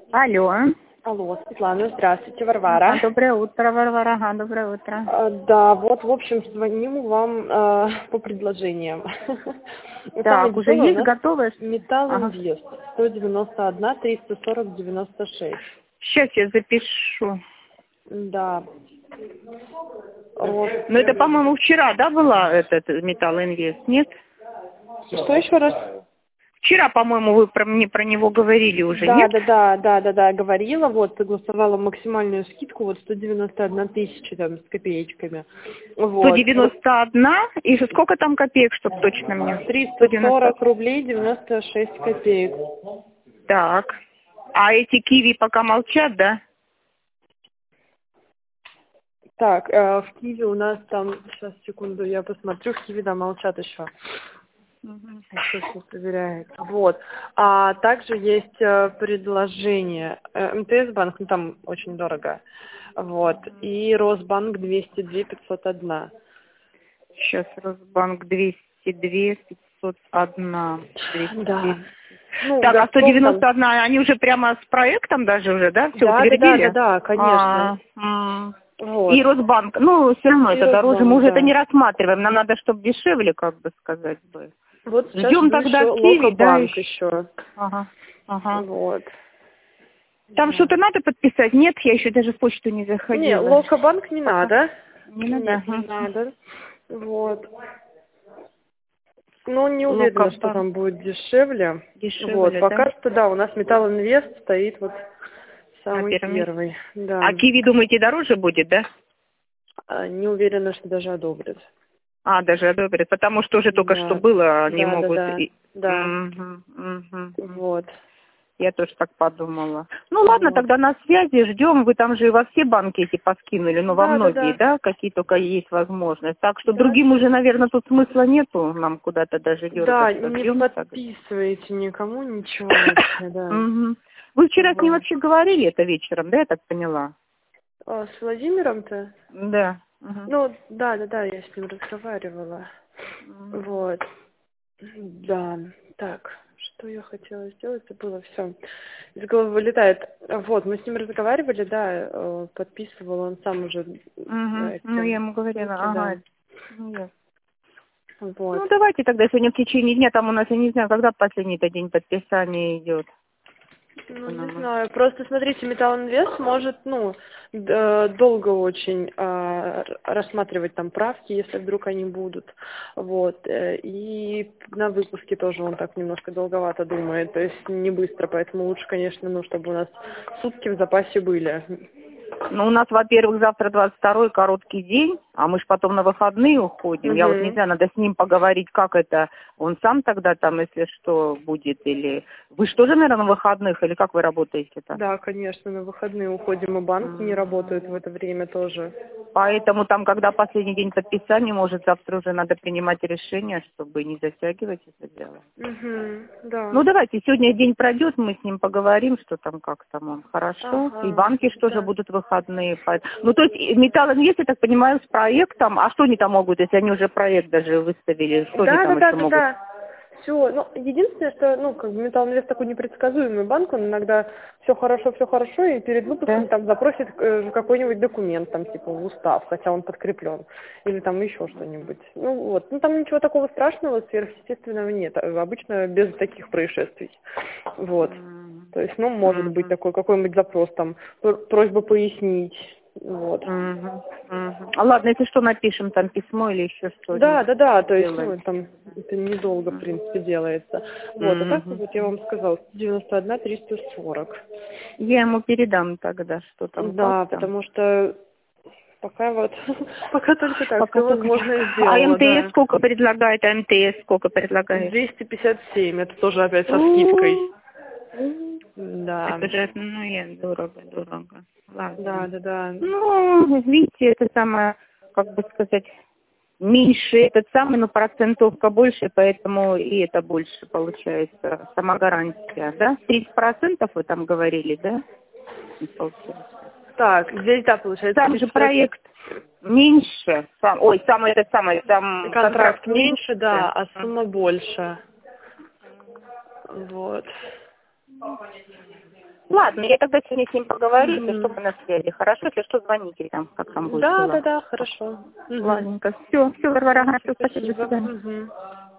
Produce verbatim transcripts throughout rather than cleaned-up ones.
Алло. Алло, Светлана, здравствуйте, Варвара. Ага, доброе утро, Варвара. Ага, доброе утро. А, да, вот, в общем, звоним вам а, по предложениям. Так, уже есть готовое? Металл Ага. Инвест, сто девяносто один, триста сорок, девяносто шесть. Сейчас я запишу. Да. Вот. Ну, это, по-моему, вчера, да, была этот Металл Инвест, нет? Что еще раз? Вчера, по-моему, вы про мне про него говорили уже, Да, нет? да, да, да, да, да, говорила, вот, согласовала максимальную скидку, вот, сто девяносто одна тысяча, там, с копеечками. сто Вот. девяносто один, и сколько там копеек, чтобы точно мне? триста сорок рублей девяносто шесть копеек. Так. А эти киви пока молчат, да? Так, э, в Киеве у нас там, сейчас, секунду, я посмотрю, в Киеве, да, молчат еще. Угу. Еще все проверяется. Вот. А также есть э, предложение. Э, МТС-банк, ну там очень дорого. Вот. И Росбанк двести два пятьсот один. Сейчас Росбанк двести два пятьсот один. двести два. Да. Ну, Так, а сто Газпром девяносто там... один, они уже прямо с проектом даже уже, да? Все Да, да, да, утвердили? да, да, конечно. А, Вот. и Росбанк, ну, все равно И это дороже, Росбанк, мы уже это да. не рассматриваем, нам надо, чтобы дешевле, как бы сказать бы. Вот сейчас Ждем жду тогда еще киви, да, Локобанк еще. еще. Ага, ага. Вот. Там Да. что-то надо подписать? Нет, я еще даже в почту не Не, заходила. Локобанк не Пока. надо. Не надо? Нет, не Ага. надо. Вот. Ну, не уверена, что Локобанк там будет дешевле. Вот, дешевле, да? пока что, да, у нас Металл Инвест стоит вот На самый первом месте. первый. Да. А киви, думаете, дороже будет, да? А, не уверена, что даже одобрят. А, даже одобрят, потому что уже только что Да, было, они да, да, могут... да, и- да. Мгм, мгм, мгм. Вот. Я тоже так подумала. Ну ладно, Вот. тогда на связи, ждем. Вы там же во все банки эти поскинули, ну во Да, да, многие, да. да, какие только есть возможность. Так что Да, другим уже, наверное, тут смысла нету нам куда-то даже да, дергаться. не Ждем тогда. подписывайте никому ничего вообще, да. Мгм. Вы вчера с ним Вот. вообще говорили это вечером, да, я так поняла? А, с Владимиром-то? Да. Мгм. Ну, да, да, да, я с ним разговаривала. Мгм. Вот. Да, так, что я хотела сделать, забыла все. Из головы вылетает. Вот, мы с ним разговаривали, да, э, подписывал он сам уже Мгм. Ну, я эти ему говорила, ссылки, да. ага. Ну, ясно. Вот. Ну, давайте тогда сегодня в течение дня, там у нас, я не знаю, когда последний-то день подписания идет. Ну, не знаю, просто смотрите, Металл Инвест может, ну, д- э, долго очень э, р- рассматривать там правки, если вдруг они будут, вот, э, и на выпуске тоже он так немножко долговато думает, то есть не быстро, поэтому лучше, конечно, ну, чтобы у нас сутки в запасе были. Ну, у нас, во-первых, завтра двадцать второй короткий день, а мы ж потом на выходные уходим. Я вот не Угу. знаю, надо с ним поговорить, как это. Он сам тогда там, если что, будет, или... Вы что же, наверное, на выходных, или как вы работаете-то? Да, конечно, на выходные уходим, и банки не работают в это время тоже. Поэтому там, когда последний день подписания, может, завтра уже надо принимать решение, чтобы не затягивать это дело. Угу, да. Ну, давайте, сегодня день пройдет, мы с ним поговорим, что там, как там он, хорошо. Ага, И банки что же да. будут выходные. по- Ну, то есть, Металл Инвест, я так понимаю, с проектом, а что они там могут, если они уже проект даже выставили, что они Да, да, там да, еще да, могут? да. Все. Ну, единственное, что, ну, как бы Металл Инвест такой непредсказуемый банк, он иногда все хорошо, все хорошо, и перед выпуском Да? там запросит э, какой-нибудь документ, там, типа, в устав, хотя он подкреплен, или там еще что-нибудь. Ну, вот. Ну, там ничего такого страшного, сверхъестественного нет. А обычно без таких происшествий. Вот. М, То есть, ну, может быть мгм, такой какой-нибудь запрос, там, пр- просьба пояснить. Вот. мгм, мгм. А ладно, если что, напишем там письмо или еще Да, что-нибудь да, да, то есть, сделаем. ну, там, это недолго, в М, принципе, делается. Вот, а так, мгм. вот я вам сказала, девяносто один триста сорок. Я ему передам тогда, что там, как Да, там. потому что пока вот, пока только так, Пока все только... возможное А сделала, МТС да. сколько предлагает? А МТС сколько предлагает? двести пятьдесят семь, это тоже опять со скидкой. У, у, Да, Это же, ну, я дорого, дорого. да, Ладно. да, да. Ну, видите, это самое, как бы сказать, меньше этот самый, но процентовка больше, поэтому и это больше получается, сама гарантия, да? тридцать процентов вы там говорили, да? Не получается. Так, здесь, да, получается, Сам же тридцать пять. проект меньше, сам, ой, самый этот самый, там Контракт контракт меньше, да, меньше. а сумма больше. Вот. Ладно, я тогда сегодня с ним поговорю, Мгм. если что, мы на связи. Хорошо, если что, звоните там, как там будет Да, дела. да, да, хорошо. Мгм. Ладненько. Все, все, Варвара, ага, всё, спасибо, до Спасибо. свидания. Мгм.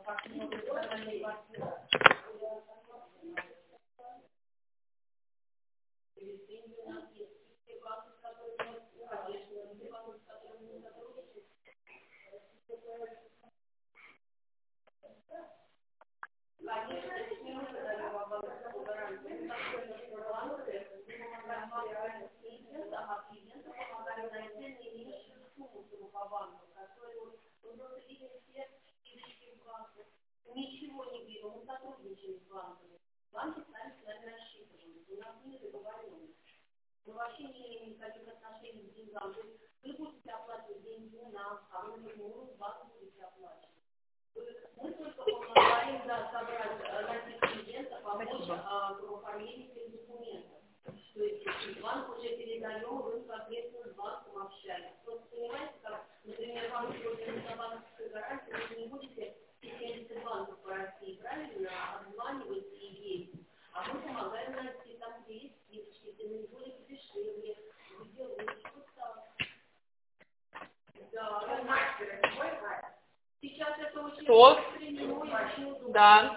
Кто? Да.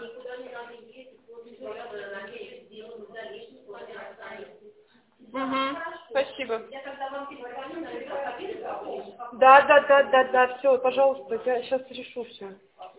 Угу. Спасибо. Да, да, да, да, да, все, пожалуйста, я сейчас решу все.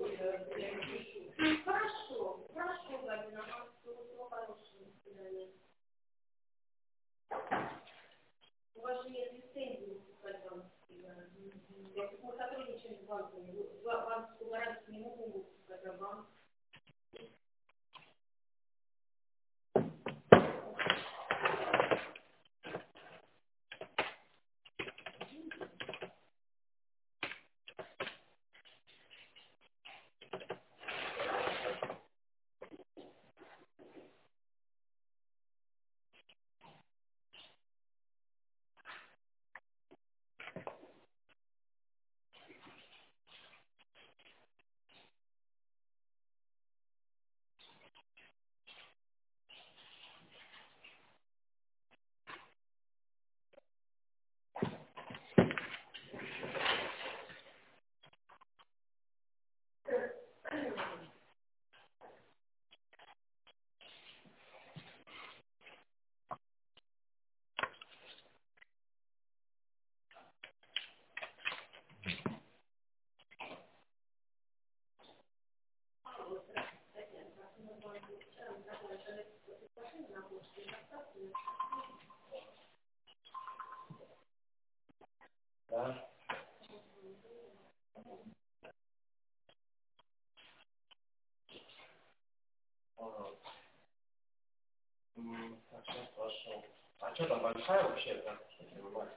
А что там большая вообще, как понимаешь?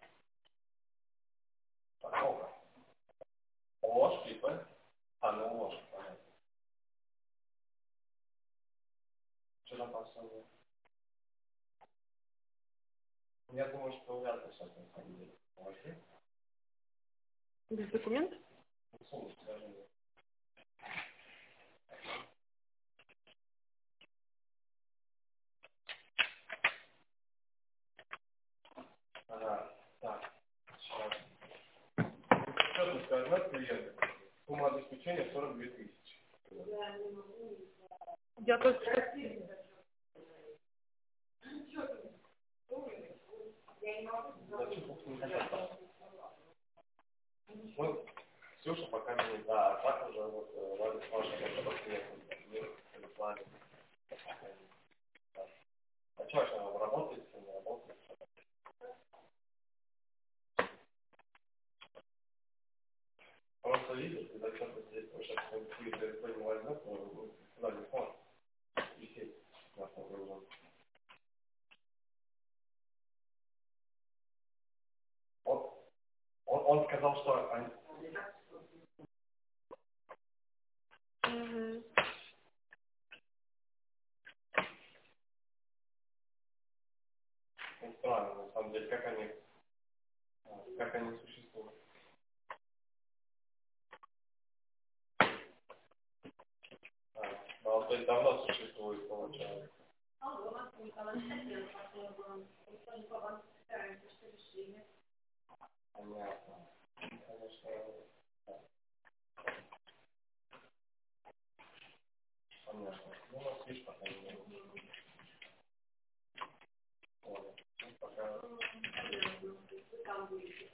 Такого. Ложь, типа. А, ну ложь, понятно. Что там посылка? Я думаю, что вряд ли сейчас на самом деле. Ложь? Без документов? Сумма, даже нет. Ага, так. Сейчас. Что тут сказать клиенту? Сумма обеспечения сорок две тысячи. Я только что... Зачем бог не хотят? Ну, Ксюша пока не да, а так уже вот Владимир Павлович, это клиент. А что, что вы работаете, не работаете? Просто видишь, когда что-то здесь сейчас какие-то никто не возьмет, то сюда не сможет висеть на самом. Он, он, он сказал, что они... Угу. Ну, странно, на самом деле, как они, как они существуют. А, ну, то есть давно существует, получается. Понятно. Конечно, да. Понятно. Ну, у нас есть пока не было. Понял. Ну, пока...